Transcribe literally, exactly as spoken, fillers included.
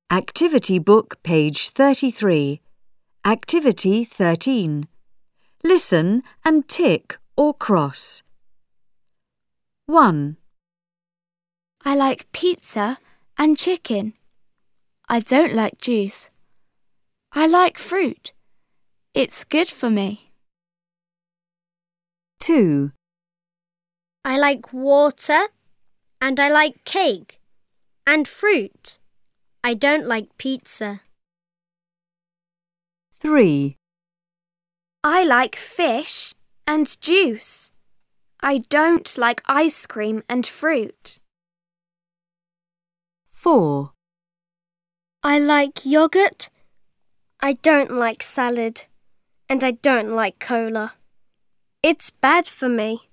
Activity Book, page thirty-three. Activity thirteen. Listen and tick or cross. one. I like pizza and chicken. I don't like juice. I like fruit. It's good for me. two. I like water and I like cake and fruit. I don't like pizza. three. I like fish and juice. I don't like ice cream and fruit. four. I like yogurt. I don't like salad. And I don't like cola. It's bad for me.